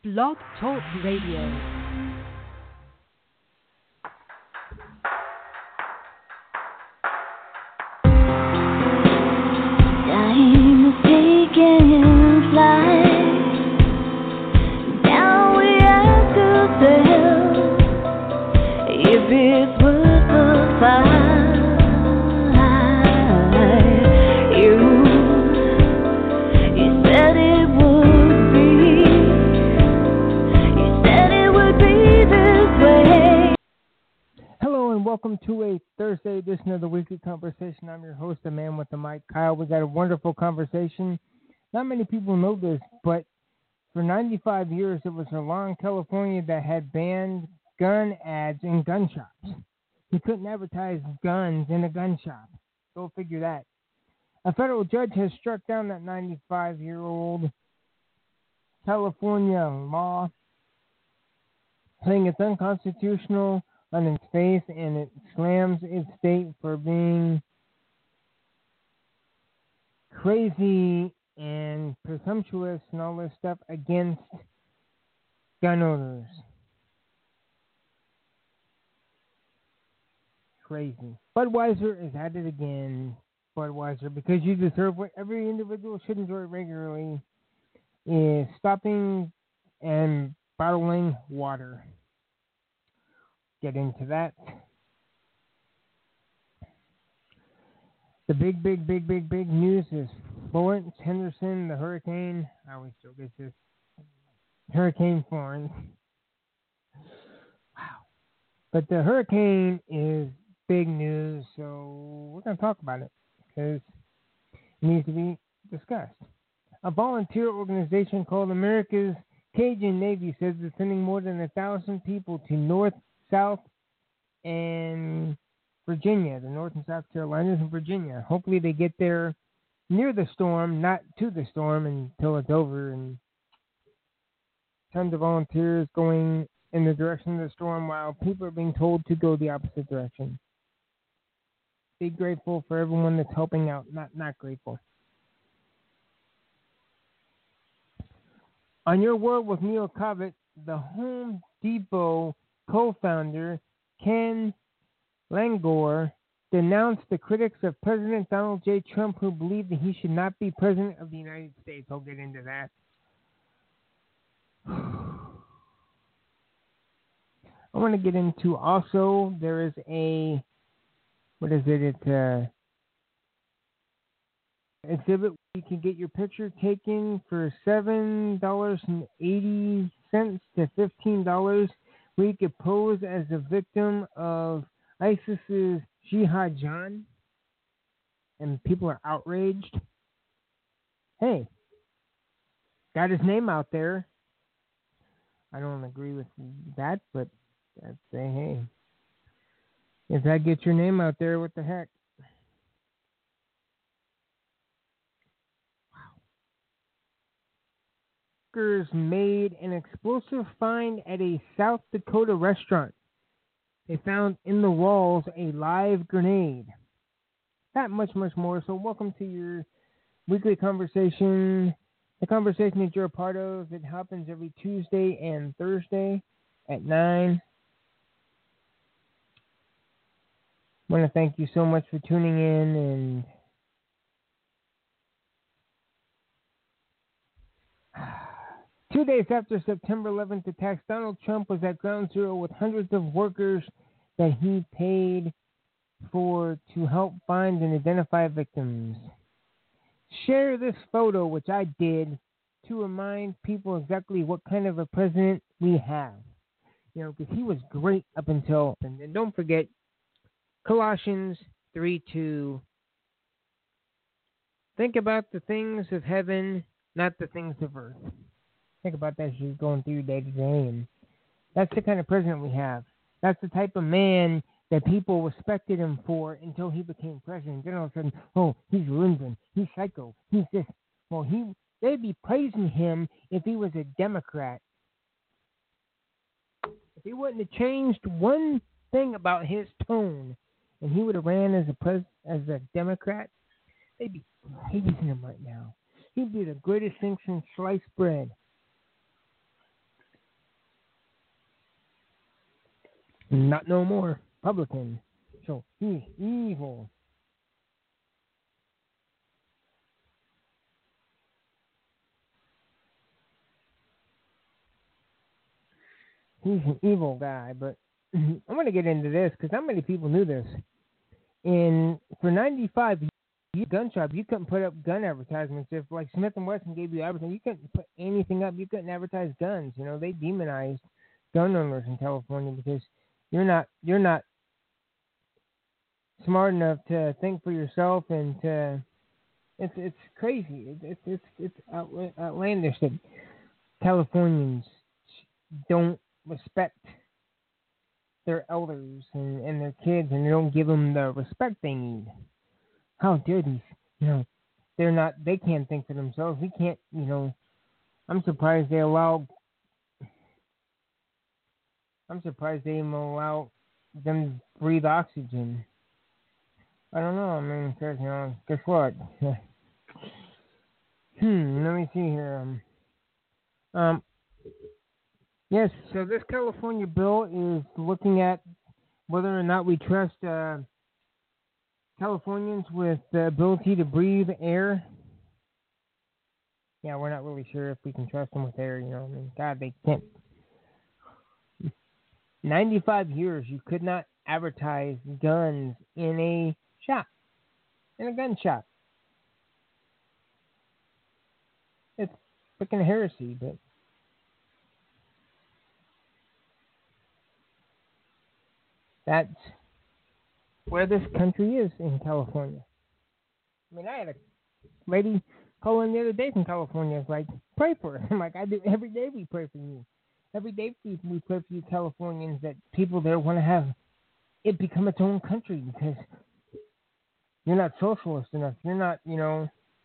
Blog Talk Radio. Time is taking flight. Now we ask ourselves if it's worth the fight. You said it would be. You said it would be this way. Hello and welcome to a Thursday edition of the Weekly Conversation. I'm your host, the man with the mic, Kyle. We got a wonderful conversation. Not many people know this, but for 95 years, it was a law in California that had banned gun ads in gun shops. You couldn't advertise guns in a gun shop. Go figure that. A federal judge has struck down that 95-year-old California law, saying it's unconstitutional on its face, and it slams its state for being crazy and presumptuous and all this stuff against gun owners. Crazy. Budweiser is at it again. Budweiser, because you deserve what every individual should enjoy regularly, is stopping and bottling water. Get into that. The big news is Florence Henderson, the hurricane. I always joke it's just Hurricane Florence. Wow. But the hurricane is big news, so we're going to talk about it because it needs to be discussed. A volunteer organization called America's Cajun Navy says it's sending more than 1,000 people to North, South, and Virginia, the North and South Carolinas and Virginia. Hopefully they get there near the storm, not to the storm until it's over. And tons of volunteers going in the direction of the storm while people are being told to go the opposite direction. Be grateful for everyone that's helping out, not grateful. On Your World with Neil Covet, the Home Depot co-founder Ken Langor denounced the critics of President Donald J. Trump who believe that he should not be president of the United States. I'll get into that. I want to get into also, there is a, what is it? It's a exhibit where you can get your picture taken for $7.80 to $15, where you could pose as a victim of ISIS's Jihad John, and people are outraged. Hey, got his name out there. I don't agree with that, but I'd say, hey, if that gets your name out there, what the heck? Workers made an explosive find at a South Dakota restaurant. They found in the walls a live grenade. That much more. So welcome to your weekly conversation. The conversation that you're a part of. It happens every Tuesday and Thursday at 9. I want to thank you so much for tuning in, and two days after September 11th attacks, Donald Trump was at ground zero with hundreds of workers that he paid for to help find and identify victims. Share this photo, which I did, to remind people exactly what kind of a president we have. You know, because he was great up until, and don't forget, Colossians 3:2. Think about the things of heaven, not the things of earth. Think about that as you're going through your day-to-day, and that's the kind of president we have. That's the type of man that people respected him for until he became president. Then all of a sudden, oh, he's Lincoln, he's psycho, he's this. Well, they'd be praising him if he was a Democrat. If he wouldn't have changed one thing about his tone, and he would have ran as a Democrat, they'd be praising him right now. He'd be the greatest thing since sliced bread. Not no more. Republican. So he's evil. He's an evil guy, but I'm going to get into this because not many people knew this. For 95 years, gun shop, you couldn't put up gun advertisements. If like Smith and Wesson gave you advertising, you couldn't put anything up. You couldn't advertise guns. You know, they demonized gun owners in California because you're not smart enough to think for yourself and to. It's crazy. It's outlandish that Californians don't respect their elders and their kids, and they don't give them the respect they need. How dare these? You know, they can't think for themselves. We can't. You know, I'm surprised they even allow them to breathe oxygen. I don't know. I mean, because, you know, guess what? Let me see here. Yes, so this California bill is looking at whether or not we trust Californians with the ability to breathe air. Yeah, we're not really sure if we can trust them with air, you know. I mean, God, they can't. 95 years, you could not advertise guns in a gun shop. It's freaking heresy, but that's where this country is in California. I mean, I had a lady call in the other day from California. It's like, pray for her. I'm like, I do. Every day we pray for you. Every day we pray for you Californians that people there want to have it become its own country because you're not socialist enough. You're not, you know.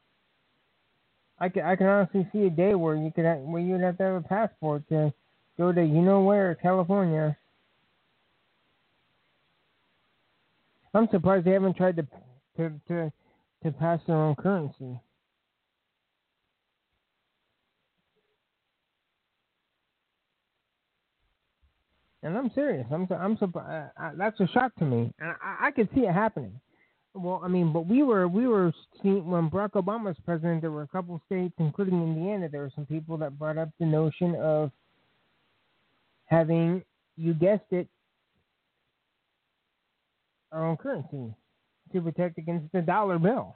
I can honestly see a day where you'd have to have a passport to go to you know where, California. I'm surprised they haven't tried to pass their own currency. And I'm serious. I'm surprised. That's a shock to me, and I could see it happening. Well, I mean, but we were seeing when Barack Obama was president. There were a couple states, including Indiana. There were some people that brought up the notion of having, you guessed it, our own currency to protect against the dollar bill.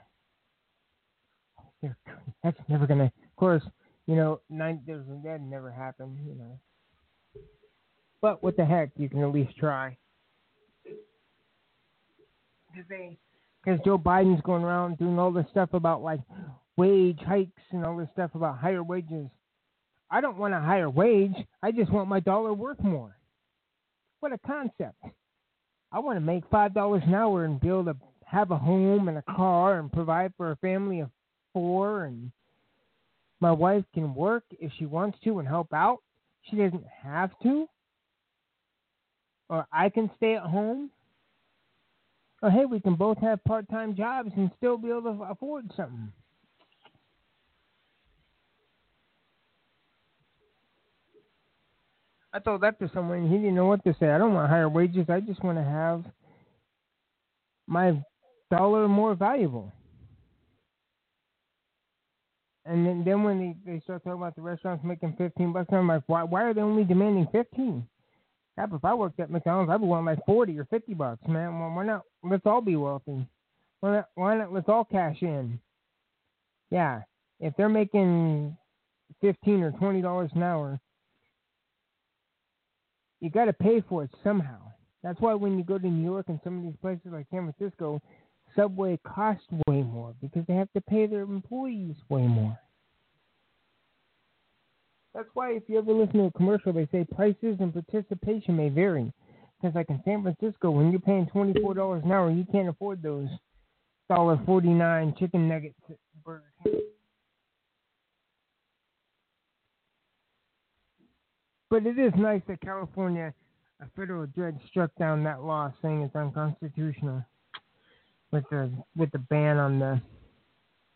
That's never gonna. Of course, you know, that never happened. You know, but what the heck? You can at least try. Because Joe Biden's going around doing all this stuff about like wage hikes and all this stuff about higher wages. I don't want a higher wage. I just want my dollar worth more. What a concept. I want to make $5 an hour and be able to have a home and a car and provide for a family of 4. And my wife can work if she wants to and help out. She doesn't have to. Or I can stay at home. Or hey, we can both have part-time jobs and still be able to afford something. I told that to someone, and he didn't know what to say. I don't want higher wages. I just want to have my dollar more valuable. And then when they start talking about the restaurants making $15, I'm like, why are they only demanding 15? If I worked at McDonald's, I'd be wanting like $40 or $50, man. Well, why not? Let's all be wealthy. Why not? Let's all cash in. Yeah, if they're making $15 or $20 an hour, you got to pay for it somehow. That's why when you go to New York and some of these places like San Francisco, Subway costs way more because they have to pay their employees way more. That's why if you ever listen to a commercial, they say prices and participation may vary. Because like in San Francisco, when you're paying $24 an hour, you can't afford those $1.49 chicken nuggets at Burger King. But it is nice that California, a federal judge, struck down that law saying it's unconstitutional with the ban on the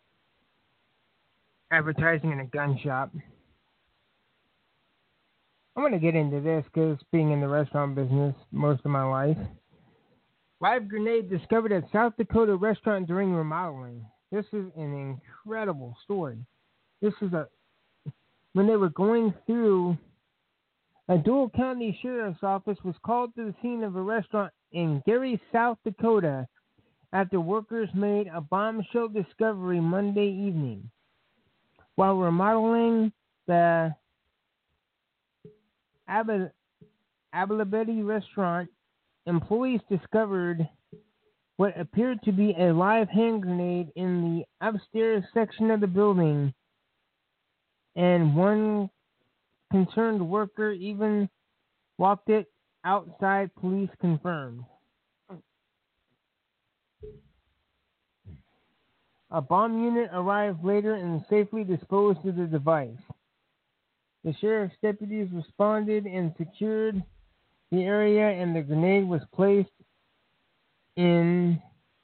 advertising in a gun shop. I'm going to get into this because being in the restaurant business most of my life. Live grenade discovered at South Dakota restaurant during remodeling. This is an incredible story. This is when they were going through, a Dual County Sheriff's Office was called to the scene of a restaurant in Gary, South Dakota, after workers made a bombshell discovery Monday evening. While remodeling the Abilabedi restaurant, employees discovered what appeared to be a live hand grenade in the upstairs section of the building, and one concerned worker even walked it outside, police confirmed. A bomb unit arrived later and safely disposed of the device. The sheriff's deputies responded and secured the area, and the grenade was placed in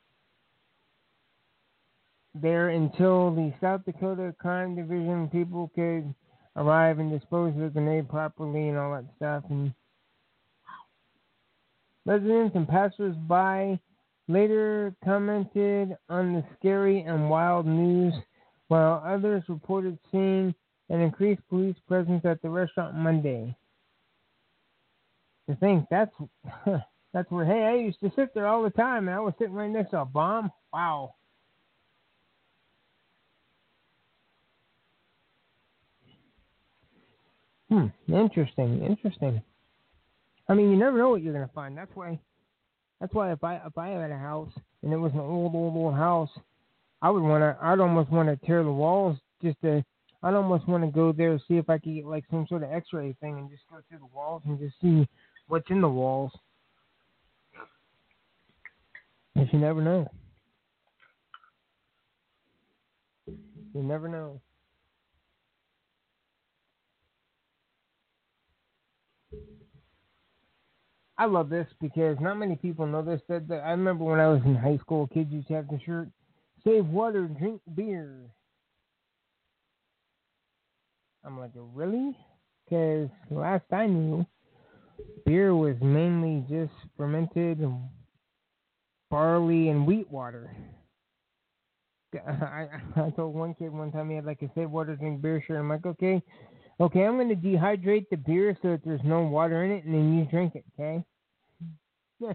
there until the South Dakota Crime Division people could arrive and dispose of the grenade properly and all that stuff. And residents and passers-by later commented on the scary and wild news, while others reported seeing an increased police presence at the restaurant Monday. To think that's where, hey, I used to sit there all the time, and I was sitting right next to a bomb. Wow. Interesting. I mean, you never know what you're gonna find. That's why if I had a house and it was an old house, I'd almost want to tear the walls I'd almost want to go there and see if I could get like some sort of X-ray thing and just go through the walls and just see what's in the walls. But you never know. You never know. I love this because not many people know this. That I remember when I was in high school, kids used to have the shirt, "Save water, drink beer." I'm like, really? Because last I knew, beer was mainly just fermented barley and wheat water. I told one kid one time he had like a save water, drink beer shirt. I'm like, okay, I'm going to dehydrate the beer so that there's no water in it, and then you drink it, okay? Yeah.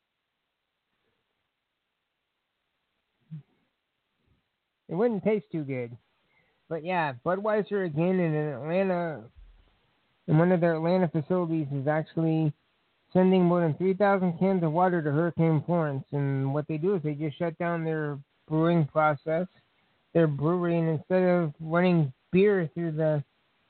It wouldn't taste too good. But yeah, Budweiser again in Atlanta, in one of their Atlanta facilities, is actually sending more than 3,000 cans of water to Hurricane Florence. And what they do is they just shut down their brewing process, their brewery, and instead of running beer through the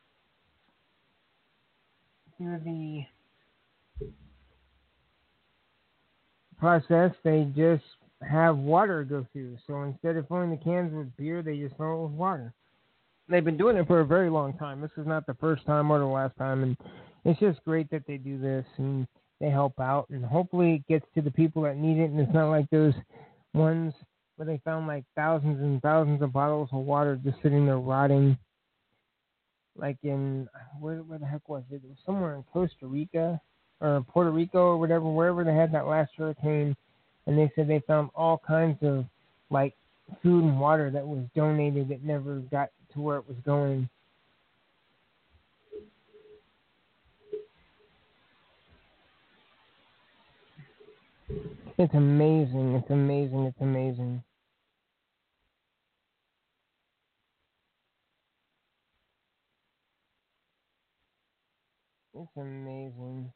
process, they just have water go through. So instead of filling the cans with beer, they just fill it with water. They've been doing it for a very long time. This is not the first time or the last time, and it's just great that they do this and they help out, and hopefully it gets to the people that need it, and it's not like those ones where they found like thousands and thousands of bottles of water just sitting there rotting. Like in, where the heck was it? It was somewhere in Costa Rica or Puerto Rico or whatever, wherever they had that last hurricane, and they said they found all kinds of like food and water that was donated that never got to where it was going. It's amazing. It's amazing. It's amazing. It's amazing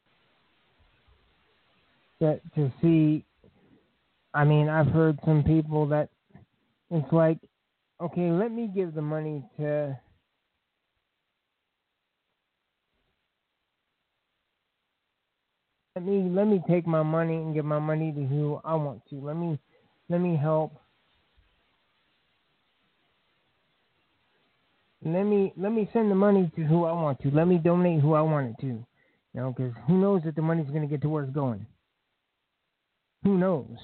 that to see. I mean, I've heard some people that it's like, okay, let me give the money to. Let me take my money and give my money to who I want to. Let me help. Let me send the money to who I want to. Let me donate who I want it to. You know, because who knows if the money's going to get to where it's going? Who knows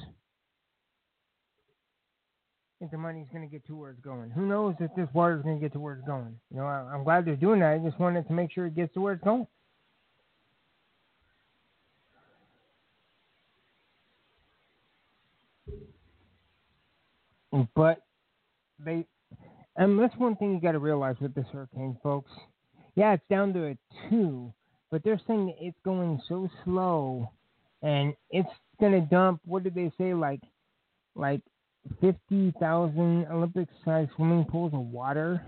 if the money's going to get to where it's going? Who knows if this water's going to get to where it's going? You know, I'm glad they're doing that. I just wanted to make sure it gets to where it's going. But they, and that's one thing you got to realize with this hurricane, folks. Yeah, it's down to a 2, but they're saying that it's going so slow, and it's gonna dump. What did they say? Like 50,000 Olympic-sized swimming pools of water.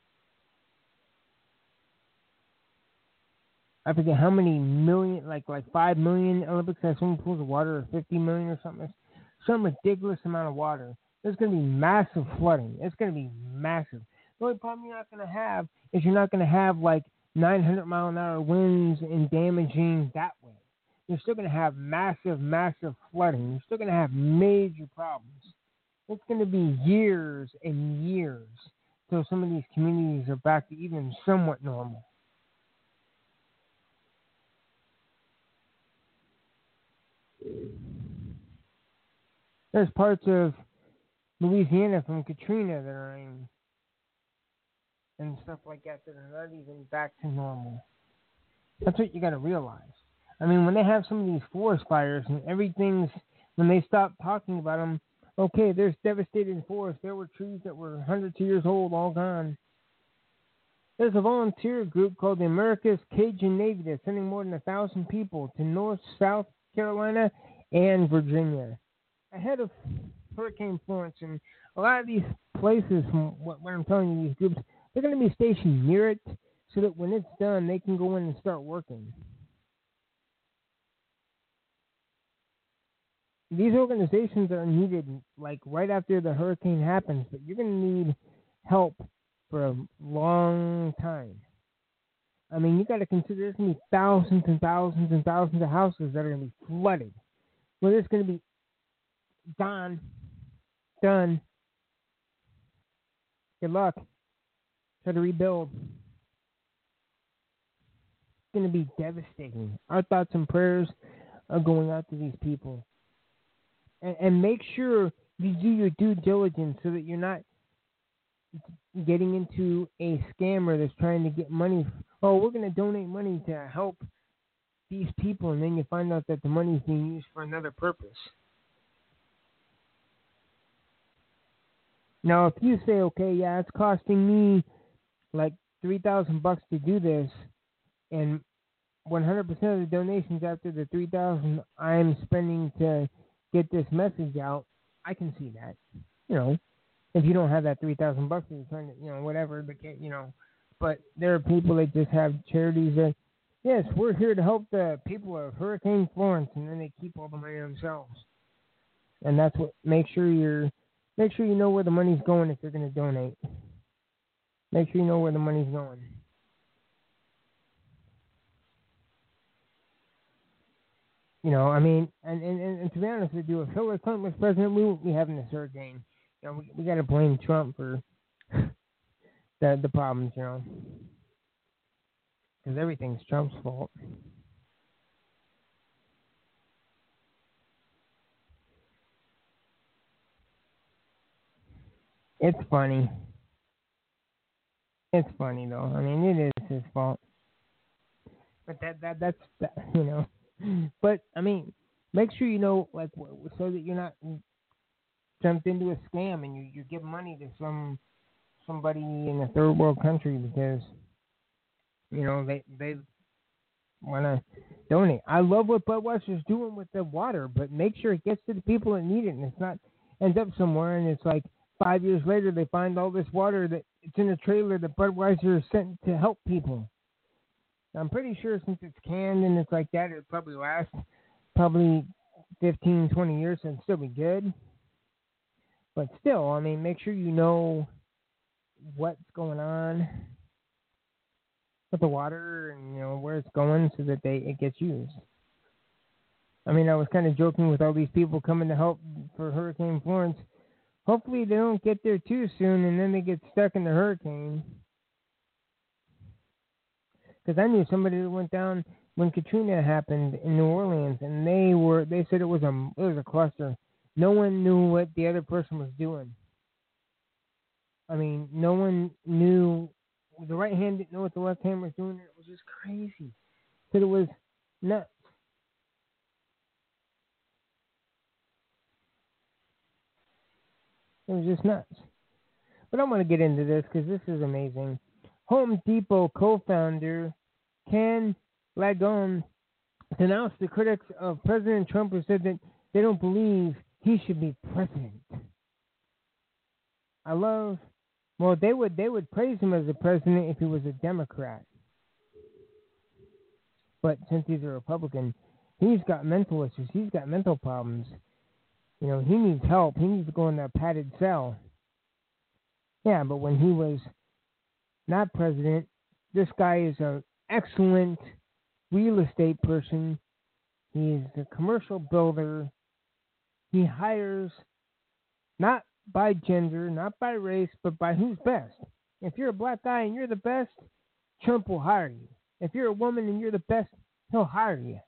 I forget how many million, like 5 million Olympic-sized swimming pools of water, or 50 million or something. Some ridiculous amount of water. There's going to be massive flooding. It's going to be massive. The only problem you're not going to have is you're not going to have like 900-mile-an-hour winds and damaging that way. You're still going to have massive, massive flooding. You're still going to have major problems. It's going to be years and years till some of these communities are back to even somewhat normal. There's parts of Louisiana from Katrina that are in, and stuff like that are not even back to normal. That's what you got to realize. I mean, when they have some of these forest fires and everything's, when they stop talking about them, okay, there's devastating forests. There were trees that were hundreds of years old, all gone. There's a volunteer group called the America's Cajun Navy that's sending more than 1,000 people to North, South Carolina, and Virginia ahead of Hurricane Florence. And a lot of these places, from what I'm telling you, these groups, they're going to be stationed near it so that when it's done, they can go in and start working. These organizations are needed like right after the hurricane happens, but you're going to need help for a long time. I mean, you got to consider there's going to be thousands and thousands and thousands of houses that are going to be flooded. Well, it's going to be gone, done. Good luck. Try to rebuild. It's going to be devastating. Our thoughts and prayers are going out to these people. And make sure you do your due diligence so that you're not getting into a scammer that's trying to get money. Oh, we're going to donate money to help these people, and then you find out that the money is being used for another purpose. Now, if you say, okay, yeah, it's costing me like $3,000 to do this, and 100% of the donations after the $3,000 I'm spending to get this message out, I can see that. You know, if you don't have that $3,000, you're trying to, you know, whatever, but there are people that just have charities that, yes, we're here to help the people of Hurricane Florence, and then they keep all the money themselves. And that's what, make sure you know where the money's going if you're going to donate. Make sure you know where the money's going. You know, I mean, and to be honest with you, if Hillary Clinton was president, we wouldn't be having this hurricane. You know, we got to blame Trump for the problems, you know, because everything's Trump's fault. It's funny. It's funny though. I mean, it is his fault. But that's you know. But I mean, make sure you know, like, so that you're not jumped into a scam and you give money to somebody in a third world country because you know they want to donate. I love what Budweiser's doing with the water, but make sure it gets to the people that need it, and it's not ends up somewhere and it's like 5 years later they find all this water that it's in a trailer that Budweiser sent to help people. I'm pretty sure since it's canned and it's like that, it'll probably last 15, 20 years and still be good. But still, I mean, make sure you know what's going on with the water and, you know, where it's going so that it gets used. I mean, I was kind of joking with all these people coming to help for Hurricane Florence. Hopefully they don't get there too soon and then they get stuck in the hurricane. Because I knew somebody that went down when Katrina happened in New Orleans, and they said it was a cluster. No one knew what the other person was doing. I mean, no one knew. The right hand didn't know what the left hand was doing. It was just crazy. Said it was nuts. It was just nuts. But I want to get into this because this is amazing. Home Depot co-founder Ken Langone denounced the critics of President Trump who said that they don't believe he should be president. They would praise him as a president if he was a Democrat. But since he's a Republican, he's got mental issues. He's got mental problems. He needs help. He needs to go in that padded cell. Yeah, but when he was not president, this guy is an excellent real estate person. He's a commercial builder. He hires not by gender, not by race, but by who's best. If you're a black guy and you're the best, Trump will hire you. If you're a woman and you're the best, he'll hire you.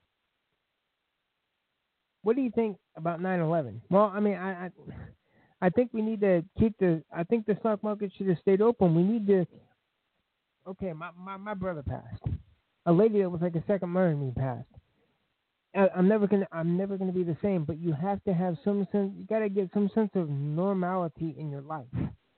What do you think about 9/11? Well, I mean, I think we need to I think the stock market should have stayed open. We need to. Okay, my brother passed. A lady that was like a second mother to me passed. I'm never gonna be the same. But you have to have some sense. You gotta get some sense of normality in your life.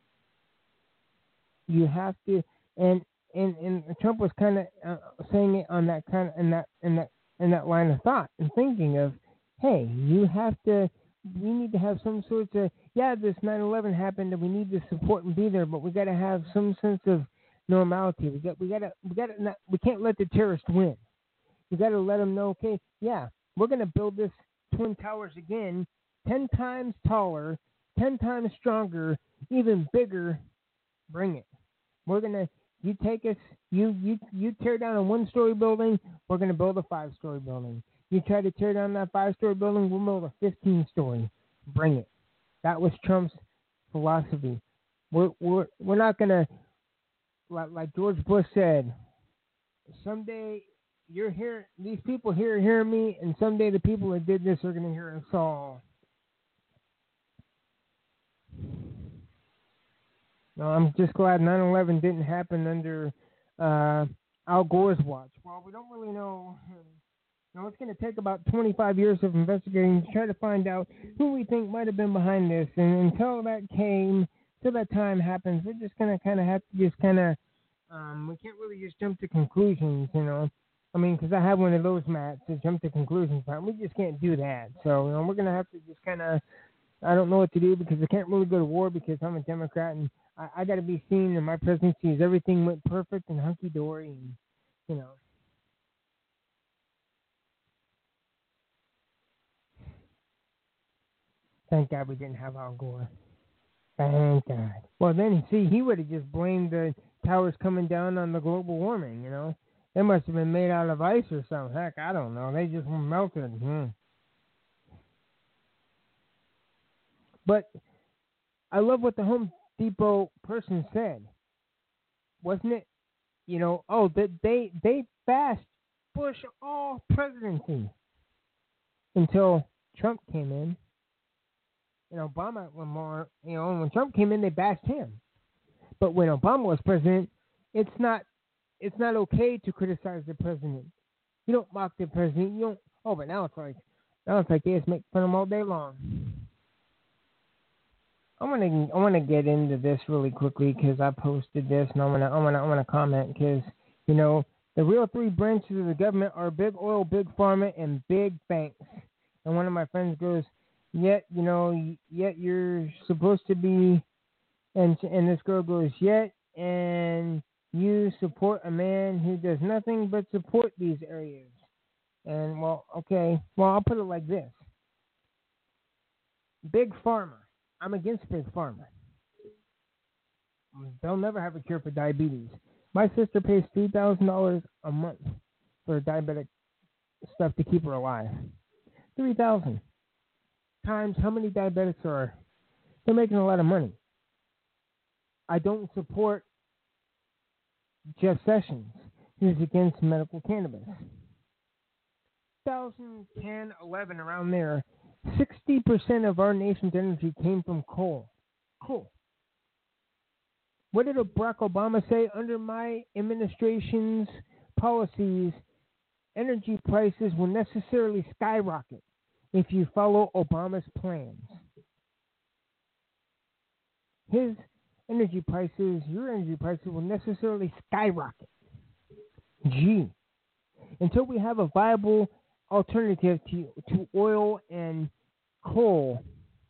You have to, and Trump was kind of saying it on that kind of in that line of thought and thinking of, hey, we need to have some sorts of, this 9/11 happened and we need to support and be there, but we got to have some sense of normality. We can't let the terrorists win. We got to let them know, okay, we're going to build this Twin Towers again, 10 times taller, 10 times stronger, even bigger. Bring it. We're going to, you take us, you tear down a 1-story building, we're going to build a 5-story building. You try to tear down that 5-story building, we'll build a 15-story. Bring it. That was Trump's philosophy. We're not going to, like George Bush said, someday these people hear me, and someday the people that did this are going to hear us all. No, I'm just glad 9/11 didn't happen under Al Gore's watch. Well, we don't really know. It's going to take about 25 years of investigating to try to find out who we think might have been behind this. And until that time happens, we're just going to kind of have to just kind of, we can't really just jump to conclusions, I mean, because I have one of those mats to jump to conclusions, but we just can't do that. So, we're going to have to just kind of, I don't know what to do because I can't really go to war because I'm a Democrat and I got to be seen in my presidency as everything went perfect and hunky-dory and, Thank God we didn't have Al Gore. Thank God. Well, then, see, he would have just blamed the towers coming down on the global warming, They must have been made out of ice or something. Heck, I don't know. They just melted. But I love what the Home Depot person said. Wasn't it? That they bashed Bush all presidency until Trump came in. Obama, when Trump came in, they bashed him. But when Obama was president, it's not okay to criticize the president. You don't mock the president. You don't. Oh, but now it's like they just make fun of him all day long. I want to get into this really quickly because I posted this and I want to comment because the real three branches of the government are big oil, big pharma, and big banks. And one of my friends goes, yet you're supposed to be, and this girl goes, and you support a man who does nothing but support these areas. And, I'll put it like this. Big Pharma. I'm against Big Pharma. They'll never have a cure for diabetes. My sister pays $3,000 a month for diabetic stuff to keep her alive. $3,000 times how many diabetics are. They're making a lot of money. I don't support Jeff Sessions, who's against medical cannabis. 2010, 11, around there, 60% of our nation's energy came from coal. Coal. What did Barack Obama say? Under my administration's policies, energy prices will necessarily skyrocket if you follow Obama's plans. his energy prices, your energy prices will necessarily skyrocket. Gee, until we have a viable alternative to oil and coal,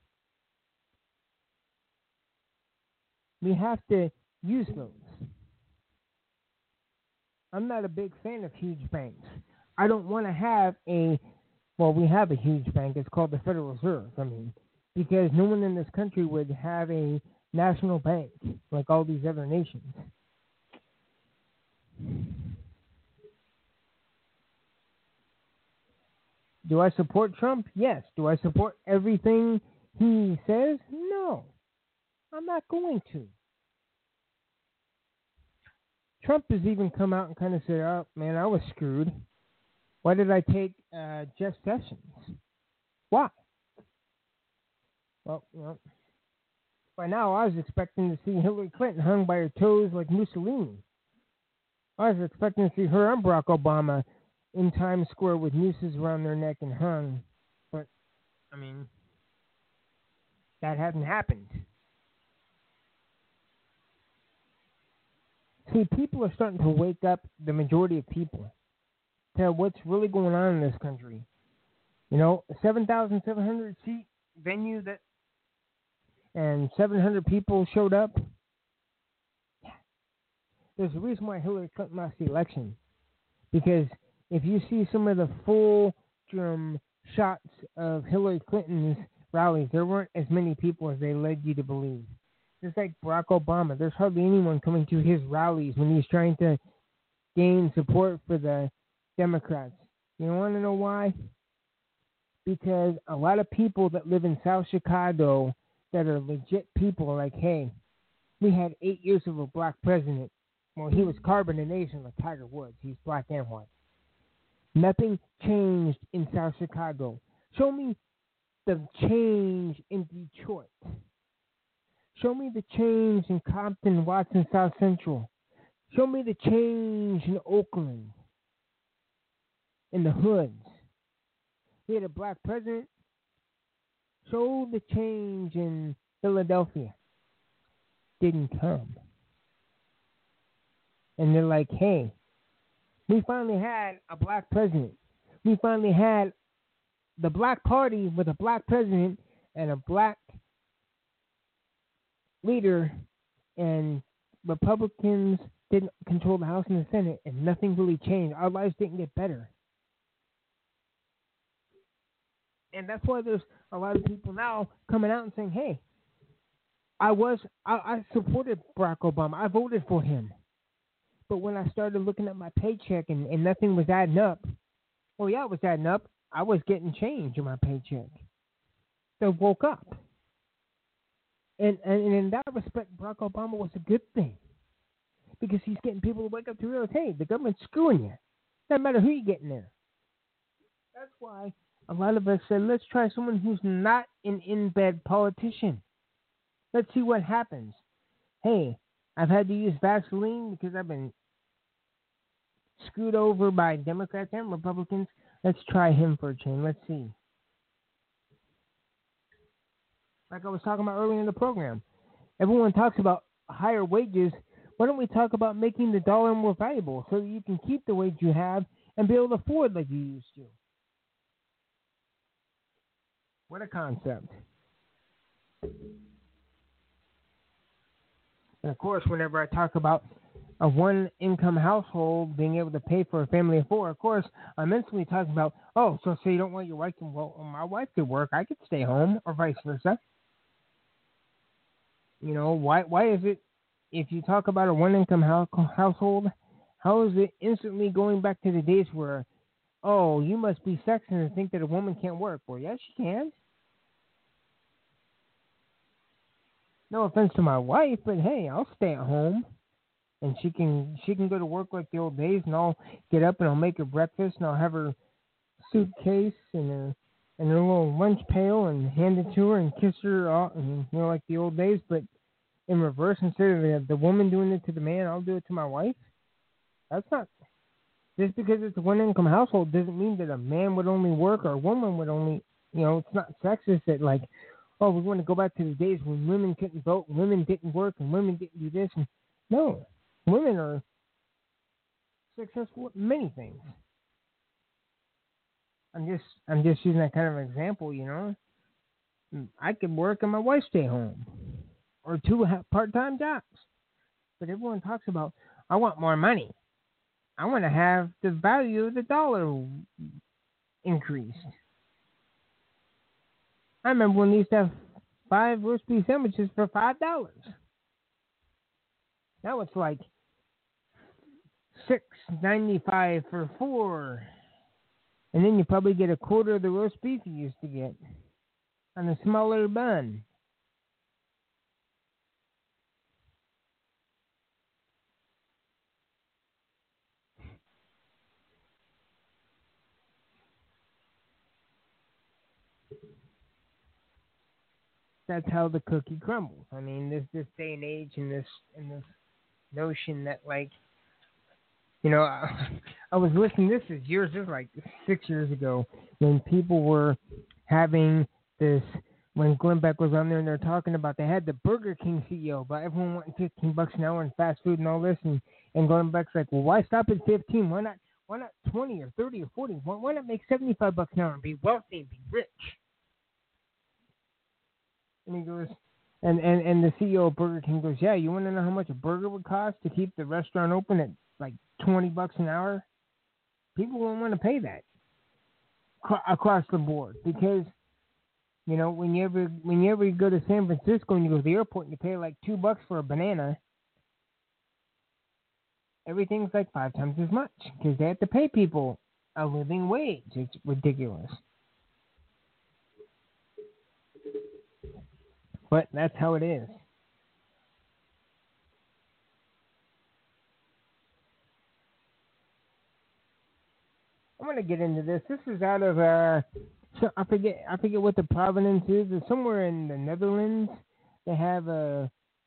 we have to use those. I'm not a big fan of huge banks. I don't want to have we have a huge bank. It's called the Federal Reserve. Because no one in this country would have a national bank like all these other nations. Do I support Trump? Yes. Do I support everything he says? No. I'm not going to. Trump has even come out and kind of said, oh, man, I was screwed. Why did I take Jeff Sessions? Why? Well, by now I was expecting to see Hillary Clinton hung by her toes like Mussolini. I was expecting to see her and Barack Obama in Times Square with nooses around their neck and hung. But, that hasn't happened. See, people are starting to wake up, the majority of people, to what's really going on in this country. A 7,700 seat venue and 700 people showed up. There's a reason why Hillary Clinton lost the election. Because if you see some of the full drum shots of Hillary Clinton's rallies, there weren't as many people as they led you to believe. Just like Barack Obama, there's hardly anyone coming to his rallies when he's trying to gain support for the Democrats. You want to know why? Because a lot of people that live in South Chicago that are legit people are like, hey, we had 8 years of a black president. Well, he was carbonation like Tiger Woods. He's black and white. Nothing changed in South Chicago. Show me the change in Detroit. Show me the change in Compton, Watson, South Central. Show me the change in Oakland, in the hoods. We had a black president. Show the change in Philadelphia. Didn't come. And they're like, hey, we finally had a black president. We finally had the black party with a black president and a black leader, and Republicans didn't control the House and the Senate, and nothing really changed. Our lives didn't get better. And that's why there's a lot of people now coming out and saying, hey, I supported Barack Obama. I voted for him. But when I started looking at my paycheck and nothing was adding up, well, yeah, it was adding up. I was getting change in my paycheck. So I woke up. And in that respect, Barack Obama was a good thing. Because he's getting people to wake up to realize, hey, the government's screwing you. Doesn't matter who you get in there. That's why a lot of us said, let's try someone who's not an in-bed politician. Let's see what happens. Hey, I've had to use Vaseline because I've been screwed over by Democrats and Republicans. Let's try him for a change. Let's see. Like I was talking about earlier in the program, everyone talks about higher wages. Why don't we talk about making the dollar more valuable so that you can keep the wage you have and be able to afford like you used to? What a concept. And of course, whenever I talk about a one-income household being able to pay for a family of four, of course, I'm instantly talking about, so you don't want your wife to, my wife could work, I could stay home, or vice versa. Why is it, if you talk about a one-income household, how is it instantly going back to the days where, you must be sexist and think that a woman can't work? Well, yes, she can. No offense to my wife, but hey, I'll stay at home, and she can go to work like the old days, and I'll get up and I'll make her breakfast, and I'll have her suitcase and her little lunch pail and hand it to her and kiss her, and like the old days. But in reverse, instead of the woman doing it to the man, I'll do it to my wife. That's not, just because it's a one-income household doesn't mean that a man would only work or a woman would only, it's not sexist that oh, we want to go back to the days when women couldn't vote, and women didn't work, and women didn't do this. And no, women are successful at many things. I'm just using that kind of example, you know. I could work and my wife stay home, or two part-time jobs. But everyone talks about, I want more money. I want to have the value of the dollar increased. I remember when they used to have 5 roast beef sandwiches for $5. Now it's like $6.95 for 4. And then you probably get a quarter of the roast beef you used to get on a smaller bun. That's how the cookie crumbles. I mean, this day and age, and this notion that, like, you know, I was listening. This is like 6 years ago, when people were having this. When Glenn Beck was on there, and they're talking about, they had the Burger King CEO about everyone wanting $15 an hour in fast food and all this, and Glenn Beck's like, well, why stop at 15? Why not 20 or 30 or 40? Why not make $75 an hour and be wealthy and be rich? And he goes, and the CEO of Burger King goes, yeah, you want to know how much a burger would cost to keep the restaurant open at like $20 an hour? People won't want to pay that across the board, because, you know, when you ever go to San Francisco and you go to the airport and you pay like $2 for a banana, everything's like 5 times as much, because they have to pay people a living wage. It's ridiculous. But that's how it is. I'm gonna get into this. This is out of so I forget what the provenance is. It's somewhere in the Netherlands. They have a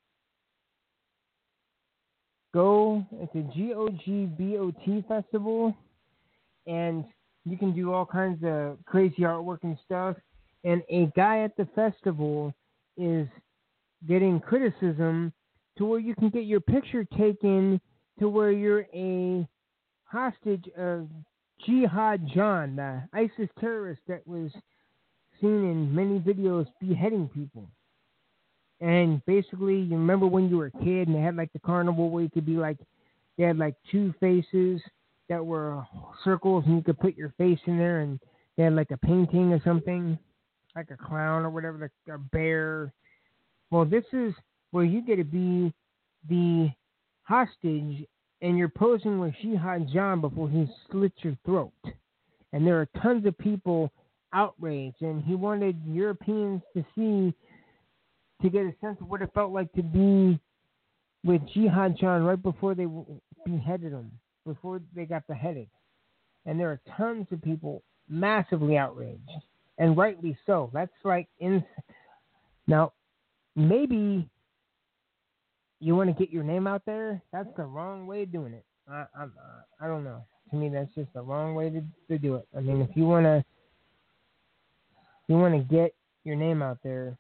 it's a GOGBOT festival, and you can do all kinds of crazy artwork and stuff. And a guy at the festival is getting criticism to where you can get your picture taken to where you're a hostage of Jihad John, the ISIS terrorist that was seen in many videos beheading people. And basically, you remember when you were a kid and they had like the carnival where you could be like, they had like 2 faces that were circles and you could put your face in there, and they had like a painting or something, like a clown or whatever, like a bear. Well, this is where you get to be the hostage, and you're posing with Jihad John before he slits your throat. And there are tons of people outraged, and he wanted Europeans to get a sense of what it felt like to be with Jihad John right before they beheaded him, before they got beheaded. And there are tons of people massively outraged, and rightly so. That's like now, maybe you want to get your name out there. That's the wrong way of doing it. I don't know. To me, that's just the wrong way to do it. I mean, if you want to get your name out there,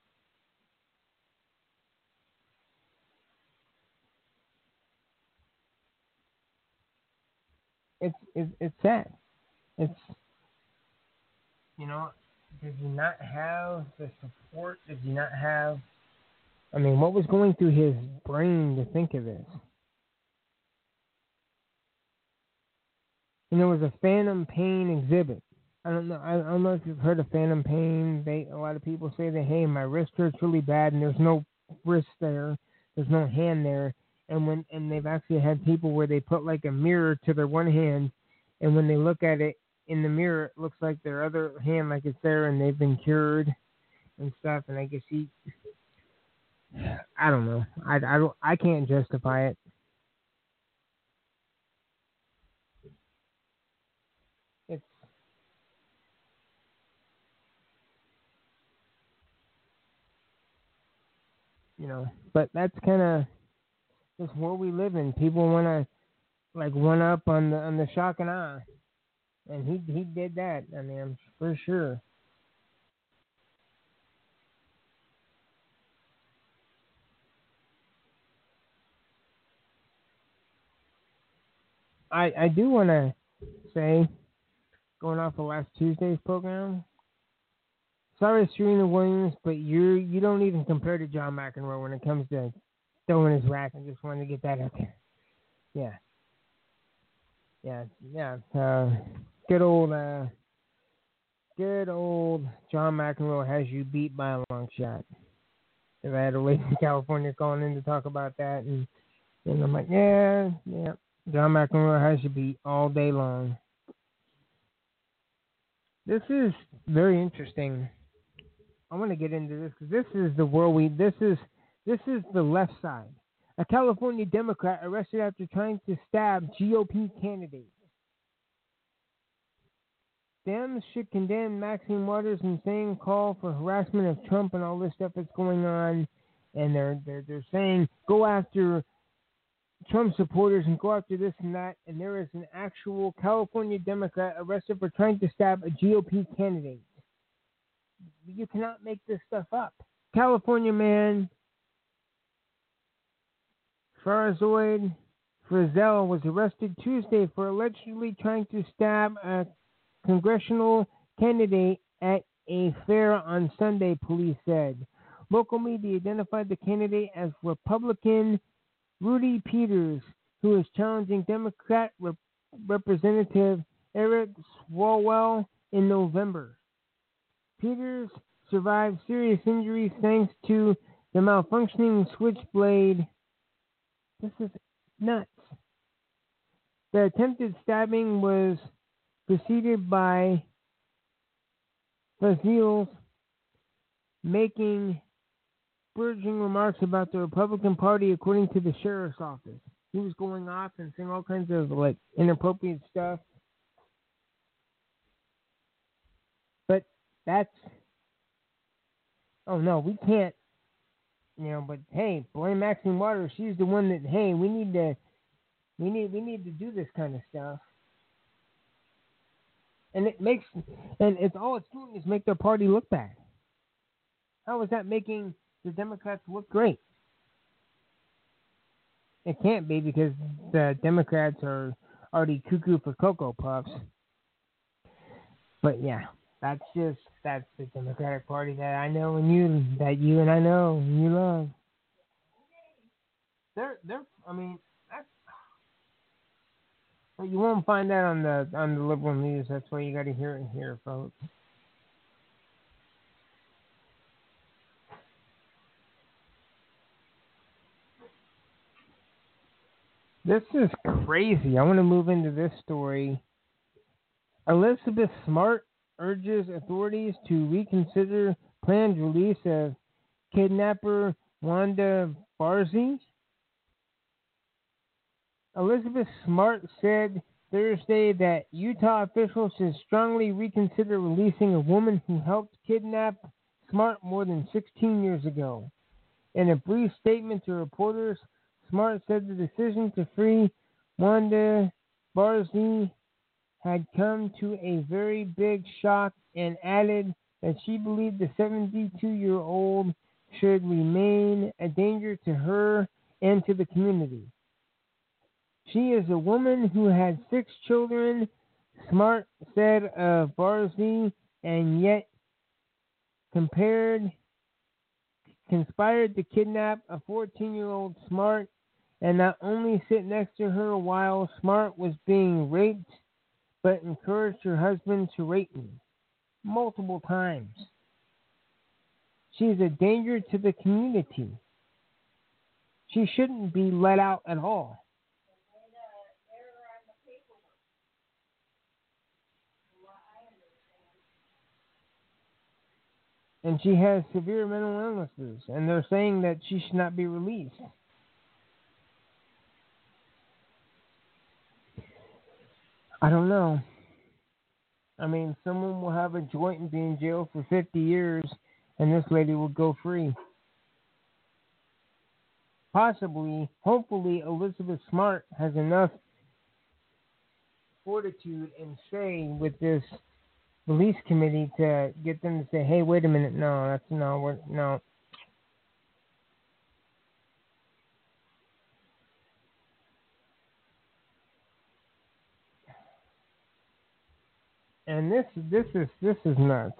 it's sad. It's, you know, did you not have the support? Did you not have? I mean, what was going through his brain to think of this? And there was a Phantom Pain exhibit. I don't know if you've heard of Phantom Pain. A lot of people say that, hey, my wrist hurts really bad, and there's no wrist there, there's no hand there, and they've actually had people where they put like a mirror to their one hand, and when they look at it in the mirror, it looks like their other hand like it's there, and they've been cured and stuff. And I guess I don't know. I can't justify it. It's, you know, but that's kind of just where we live in. People want to like one up on the shock and awe, and he did that. I mean, I'm for sure. I do want to say, going off of last Tuesday's program, sorry, Serena Williams, but you don't even compare to John McEnroe when it comes to throwing his rack. I just wanted to get that out there. Yeah. Good old John McEnroe has you beat by a long shot. If I had a lady in California calling in to talk about that, and I'm like, yeah, John McEnroe has you beat all day long. This is very interesting. I want to get into this because this is the world this is the left side. A California Democrat arrested after trying to stab GOP candidate. Dems should condemn Maxine Waters' insane call for harassment of Trump and all this stuff that's going on, and they're saying go after Trump supporters and go after this and that. And there is an actual California Democrat arrested for trying to stab a GOP candidate. You cannot make this stuff up. California man Farzad Frizzell was arrested Tuesday for allegedly trying to stab a congressional candidate at a fair on Sunday, police said. Local media identified the candidate as Republican Rudy Peters, who is challenging Democrat Representative Eric Swalwell in November. Peters survived serious injuries thanks to the malfunctioning switchblade. This is nuts. The attempted stabbing was preceded by Fazil's making scourging remarks about the Republican Party, according to the sheriff's office. He was going off and saying all kinds of inappropriate stuff. But that's, oh no, we can't, but hey, blame Maxine Waters. She's the one that, hey, we need to do this kind of stuff. And it's all it's doing is make their party look bad. How is that making the Democrats look great? It can't be, because the Democrats are already cuckoo for Cocoa Puffs. But yeah, that's the Democratic Party that I know and you and I know and you love. You won't find that on the liberal news. That's why you got to hear it here, folks. This is crazy. I want to move into this story. Elizabeth Smart urges authorities to reconsider planned release of kidnapper Wanda Barzee. Elizabeth Smart said Thursday that Utah officials should strongly reconsider releasing a woman who helped kidnap Smart more than 16 years ago. In a brief statement to reporters, Smart said the decision to free Wanda Barzee had come to a very big shock, and added that she believed the 72-year-old should remain a danger to her and to the community. She is a woman who had 6 children, Smart said of Barzee, and yet conspired to kidnap a 14-year-old Smart and not only sit next to her while Smart was being raped, but encouraged her husband to rape me multiple times. She's a danger to the community. She shouldn't be let out at all. And she has severe mental illnesses, and they're saying that she should not be released. I don't know. I mean, someone will have a joint and be in jail for 50 years, and this lady will go free. Possibly, hopefully, Elizabeth Smart has enough fortitude and say with this release committee to get them to say, hey, wait a minute, no. And this is nuts.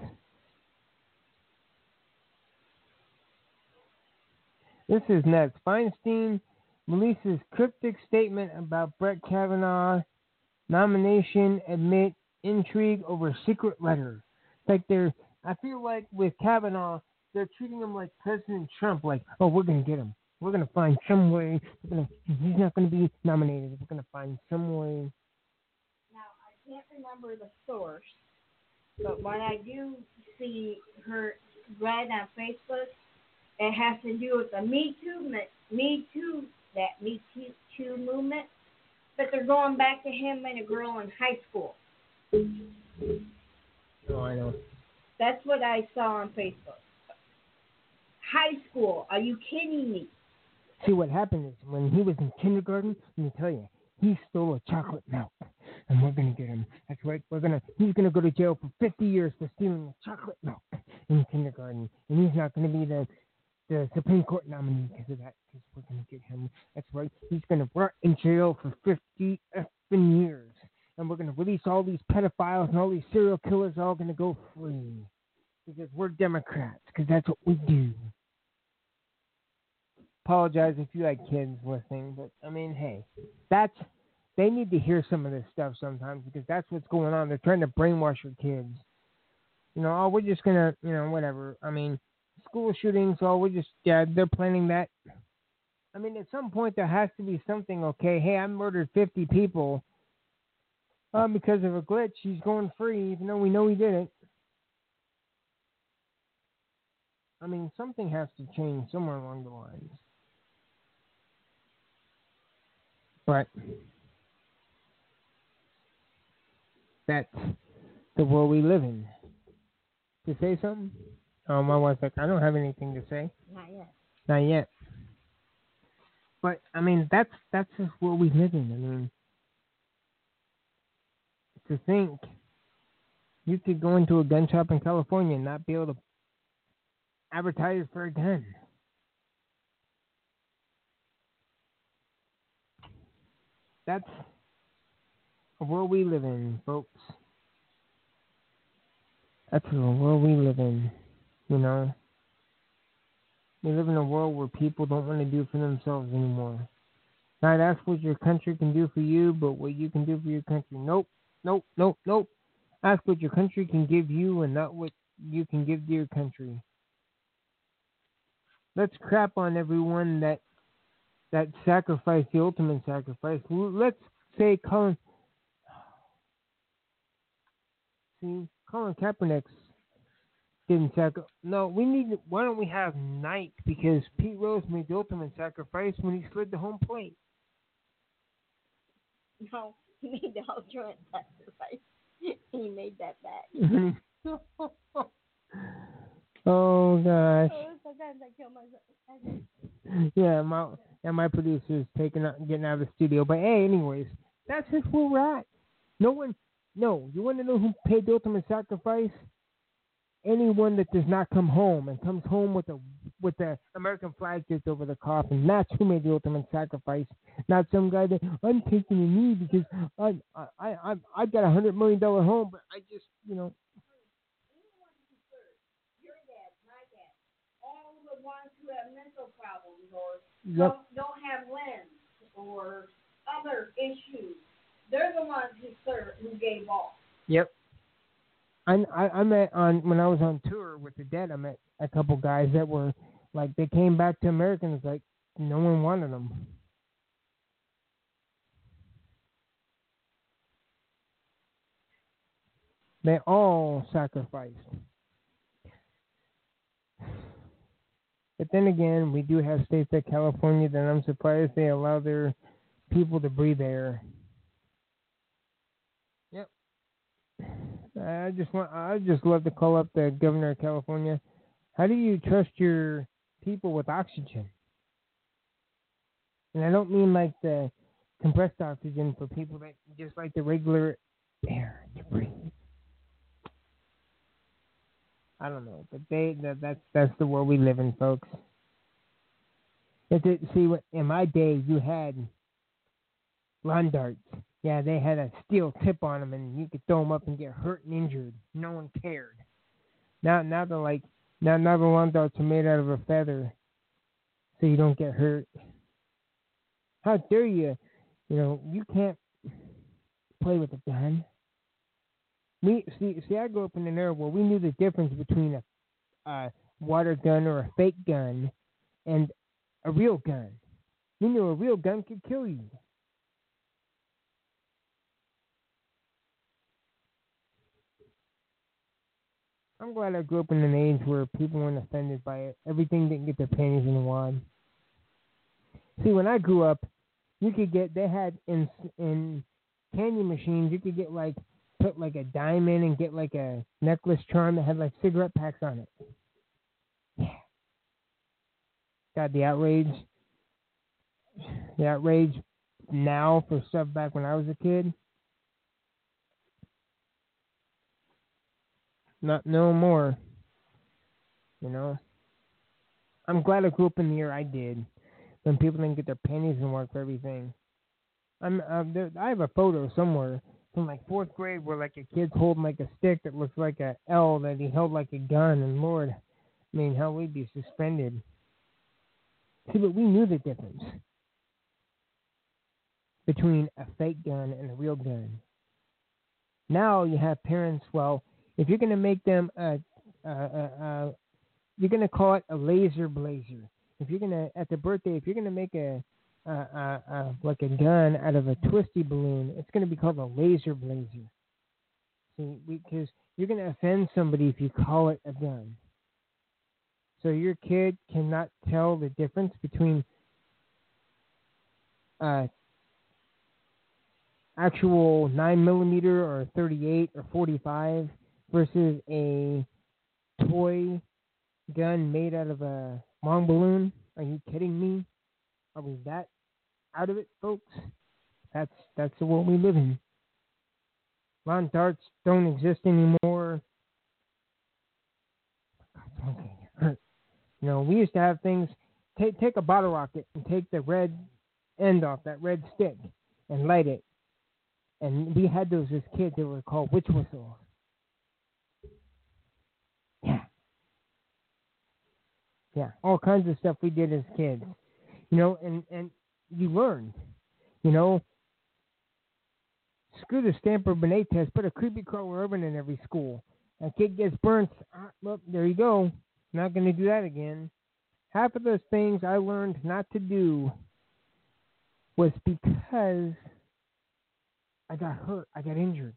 This is nuts. Feinstein releases cryptic statement about Brett Kavanaugh nomination amid intrigue over secret letter. Like I feel like with Kavanaugh, they're treating him like President Trump. Like, oh, we're gonna get him. We're gonna find some way. He's not gonna be nominated. We're gonna find some way. Now, I can't remember the source, but when I do see her read on Facebook, it has to do with the Me Too movement. But they're going back to him and a girl in high school. Oh, I know. That's what I saw on Facebook. High school? Are you kidding me? See, what happened is when he was in kindergarten, let me tell you, he stole a chocolate milk, and we're gonna get him. That's right. He's gonna go to jail for 50 years for stealing a chocolate milk in kindergarten, and he's not gonna be the Supreme Court nominee because of that. Because we're gonna get him. That's right. He's gonna rot in jail for 50 effing years, and we're gonna release all these pedophiles and all these serial killers. Are all gonna go free because we're Democrats. Because that's what we do. Apologize if you had kids listening, but I mean, hey, they need to hear some of this stuff sometimes because that's what's going on. They're trying to brainwash your kids. Oh, we're just gonna, whatever. I mean, school shootings. Oh, they're planning that. I mean, at some point there has to be something. Okay, hey, I murdered 50 people because of a glitch. He's going free, even though we know he didn't. I mean, something has to change somewhere along the lines. But that's the world we live in. To say something? Oh, my wife's like, I don't have anything to say. Not yet. Not yet. But I mean, that's just what we live in. I mean, to think you could go into a gun shop in California and not be able to advertise for a gun. That's a world we live in, folks. That's the world we live in, We live in a world where people don't want to do for themselves anymore. Not ask what your country can do for you, but what you can do for your country. Nope. Ask what your country can give you and not what you can give to your country. Let's crap on everyone that sacrificed the ultimate sacrifice. Let's say Colin Kaepernick didn't sacrifice. No, why don't we have Nike? Because Pete Rose made the ultimate sacrifice when he slid the home plate. No, he made the ultimate sacrifice. He made that back. Oh gosh. Oh, sometimes I kill myself. Yeah, my producer's getting out of the studio. But hey, anyways, that's just where we're at. You want to know who paid the ultimate sacrifice? Anyone that does not come home and comes home with the American flag just over the coffin. That's who made the ultimate sacrifice. Not some guy that I'm taking a knee because I got $100 million home, but I just Your dad, my dad, all the ones who have mental problems or don't have limbs or other issues, they're the ones who gave all. Yep. I met when I was on tour with the Dead. I met a couple guys that were like they came back to America and it's like no one wanted them. They all sacrificed. But then again, we do have states like California that I'm surprised they allow their people to breathe air. Yep. I just love to call up the governor of California. How do you trust your people with oxygen? And I don't mean like the compressed oxygen for people that just like the regular air to breathe. I don't know, but that's the world we live in, folks. In my day, you had lawn darts. Yeah, they had a steel tip on them, and you could throw them up and get hurt and injured. No one cared. Now they're like, now the lawn darts are made out of a feather, so you don't get hurt. How dare you? You know, you can't play with a gun. I grew up in an era where we knew the difference between a water gun or a fake gun and a real gun. We knew a real gun could kill you. I'm glad I grew up in an age where people weren't offended by it. Everything didn't get their panties in a wad. See, when I grew up, they had in candy machines, you could get put like a dime in and get like a necklace charm that had like cigarette packs on it. Yeah. God, the outrage now for stuff back when I was a kid. Not no more. You know. I'm glad I grew up in the year I did, when people didn't get their panties in work for everything. I have a photo somewhere from like 4th grade where like a kid's holding like a stick that looks like a L that he held like a gun, and Lord, I mean, hell, we'd be suspended. See, but we knew the difference between a fake gun and a real gun. Now you have parents, well, if you're going to make them you're going to call it a laser blazer. If you're going to, at the birthday, if you're going to make like a gun out of a twisty balloon, it's going to be called a laser blazer. See, because you're going to offend somebody if you call it a gun. So your kid cannot tell the difference between actual 9mm or 38 or 45 versus a toy gun made out of a long balloon. Are you kidding me? Are we that out of it, folks? That's the world we live in. Lawn darts don't exist anymore. Okay, hurt. You know, we used to have things. Take a bottle rocket and take the red end off that red stick and light it. And we had those as kids. They were called witch whistles. Yeah, all kinds of stuff we did as kids. You know, and you learned. You know, screw the Stanford Binet test. Put a creepy crawler urban in every school. A kid gets burnt. Look, there you go. Not going to do that again. Half of those things I learned not to do was because I got hurt. I got injured.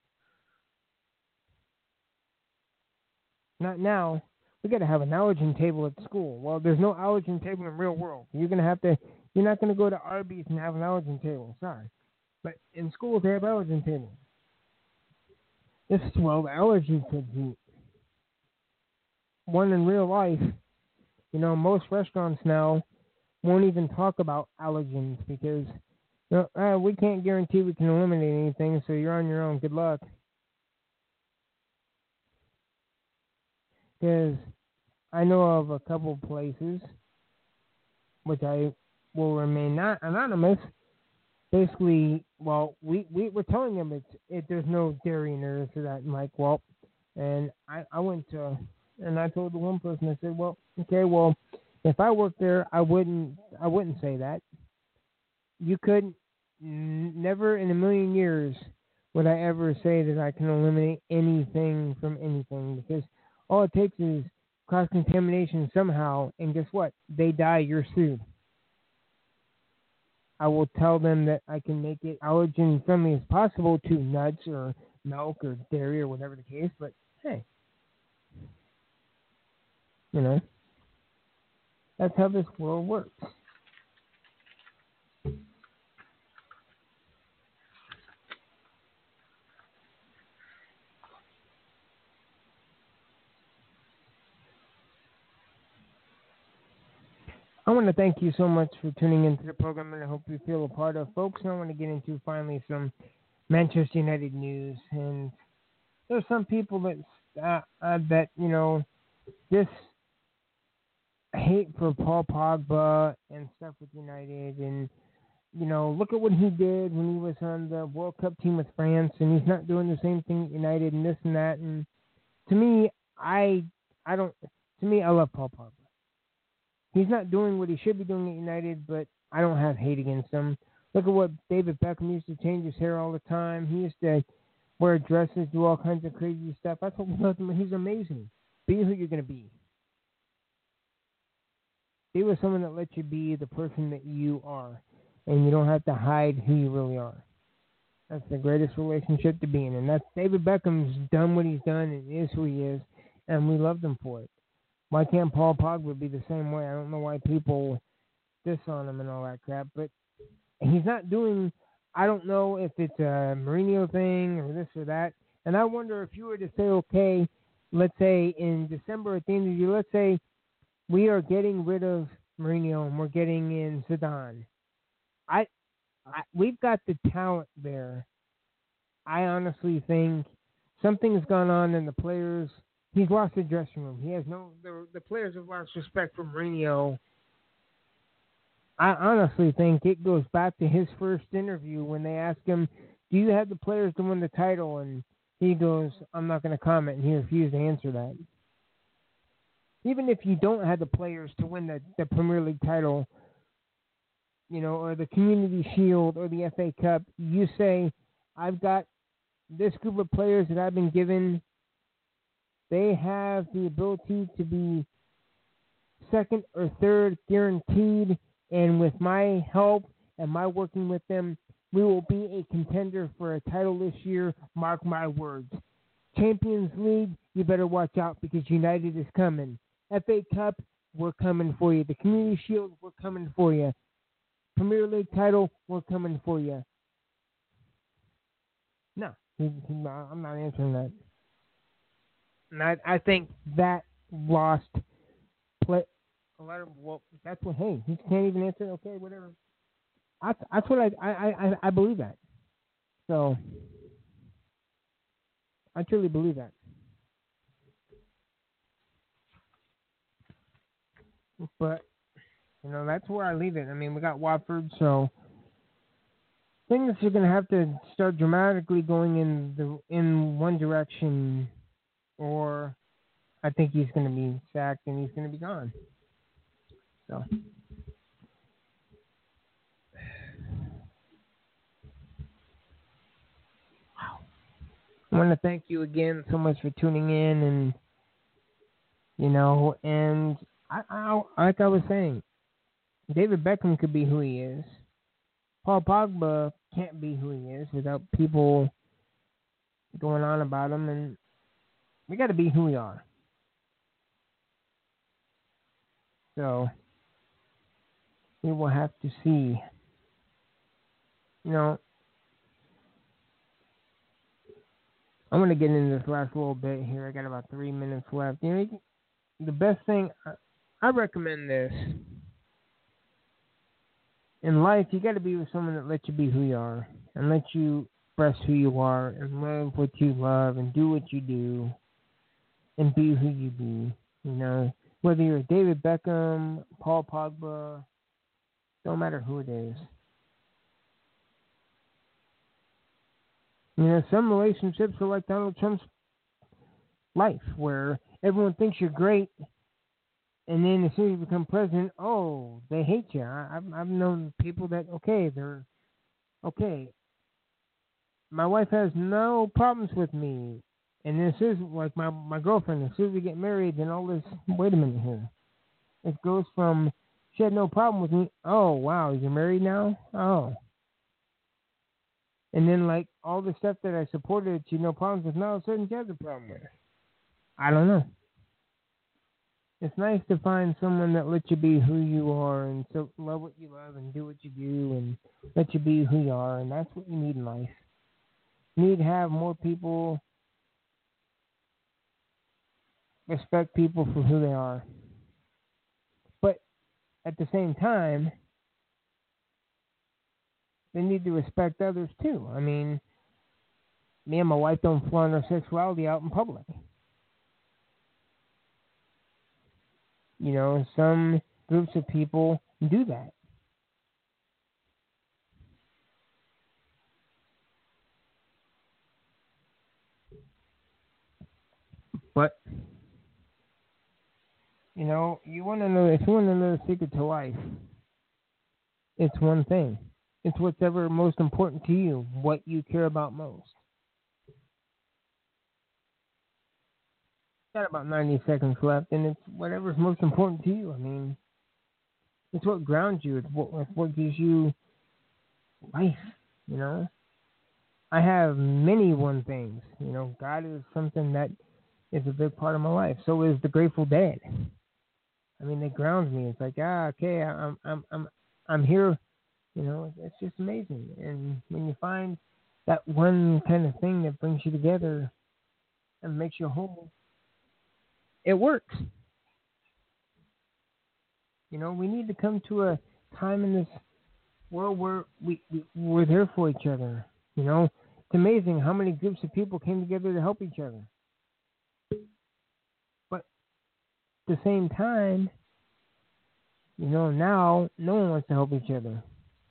Not now. We got to have an allergen table at school. Well, there's no allergen table in the real world. You're not going to go to Arby's and have an allergen table. Sorry. But in schools, they have allergen tables. This is where the allergy kids eat. One in real life, you know, most restaurants now won't even talk about allergens because we can't guarantee we can eliminate anything, so you're on your own. Good luck. Because I know of a couple places, which I will remain not anonymous. Basically, well, we're telling them there's no dairy in there, so that, Mike, well, and I went to, and I told the one person, I said, well, okay, well, if I worked there, I wouldn't say that. You could never in a million years would I ever say that I can eliminate anything from anything, because all it takes is cross-contamination somehow, and guess what? They die, you're sued. I will tell them that I can make it allergen-friendly as possible to nuts or milk or dairy or whatever the case, but hey, you know, that's how this world works. I want to thank you so much for tuning into the program, and I hope you feel a part of, folks. And I want to get into finally some Manchester United news. And there's some people that you know, this hate for Paul Pogba and stuff with United, and look at what he did when he was on the World Cup team with France, and he's not doing the same thing at United and this and that. And to me, I don't. To me, I love Paul Pogba. He's not doing what he should be doing at United, but I don't have hate against him. Look at what David Beckham used to change his hair all the time. He used to wear dresses, do all kinds of crazy stuff. That's what we love him. He's amazing. Be who you're going to be. Be with someone that lets you be the person that you are, and you don't have to hide who you really are. That's the greatest relationship to be in, and that's David Beckham's done what he's done and is who he is, and we love him for it. Why can't Paul Pogba be the same way? I don't know why people diss on him and all that crap, but he's not doing. I don't know if it's a Mourinho thing or this or that, and I wonder if you were to say, okay, let's say in December at the end of the year, let's say we are getting rid of Mourinho and we're getting in Zidane. We've got the talent there. I honestly think something's gone on in the players. He's lost the dressing room. He has the players have lost respect for Mourinho. I honestly think it goes back to his first interview when they asked him, do you have the players to win the title? And he goes, I'm not going to comment, and he refused to answer that. Even if you don't have the players to win the Premier League title, or the Community Shield or the FA Cup, you say, I've got this group of players that I've been given. They have the ability to be second or third guaranteed, and with my help and my working with them, we will be a contender for a title this year. Mark my words. Champions League, you better watch out because United is coming. FA Cup, we're coming for you. The Community Shield, we're coming for you. Premier League title, we're coming for you. No, I'm not answering that. And I think that lost play. A lot of, well, that's what. Hey, he can't even answer. Okay, whatever. That's what I believe that. So I truly believe that. But that's where I leave it. I mean, we got Watford, so things are going to have to start dramatically going in one direction, or I think he's going to be sacked and he's going to be gone. So, I want to thank you again so much for tuning in, and and I like I was saying, David Beckham could be who he is. Paul Pogba can't be who he is without people going on about him, and we got to be who we are. So we will have to see. I'm going to get into this last little bit here. I got about 3 minutes left. The best thing, I recommend this. In life, you got to be with someone that lets you be who you are and lets you express who you are and love what you love and do what you do and be who you be. Whether you're David Beckham, Paul Pogba, don't matter who it is. Some relationships are like Donald Trump's life, where everyone thinks you're great, and then as soon as you become president, oh, they hate you. I've known people that, they're okay. My wife has no problems with me, and this is like my girlfriend. As soon as we get married, then all this. Wait a minute here. It goes from she had no problem with me. Oh wow, you're married now. Oh. And then, like, all the stuff that I supported, she had no problems with, now all of a sudden she has a problem with. I don't know. It's nice to find someone that lets you be who you are and so love what you love and do what you do and let you be who you are, and that's what you need in life. You need to have more people respect people for who they are. But at the same time, they need to respect others too. I mean, me and my wife don't flaunt our sexuality out in public. Some groups of people do that. But, you know, if you want to know the secret to life, it's one thing. It's whatever most important to you, what you care about most. Got about 90 seconds left, and it's whatever's most important to you. I mean, it's what grounds you. It's what gives you life, you know. I have many one things. You know, God is something that is a big part of my life. So is the Grateful Dead. I mean, it grounds me. It's like, okay, I'm here. You know, it's just amazing. And when you find that one kind of thing that brings you together and makes you whole, it works. You know, we need to come to a time in this world where we're there for each other. You know, it's amazing how many groups of people came together to help each other. But at the same time, you know, now no one wants to help each other.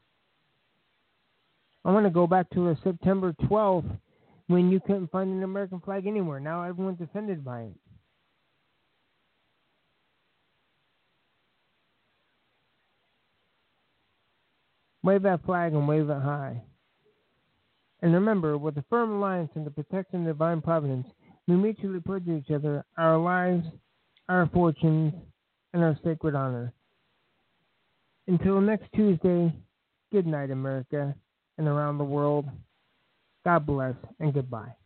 I want to go back to September 12th when you couldn't find an American flag anywhere. Now everyone's offended by it. Wave that flag and wave it high. And remember, with a firm alliance and the protection of divine providence, we mutually pledge to each other our lives, our fortunes, and our sacred honor. Until next Tuesday, good night, America, and around the world. God bless and goodbye.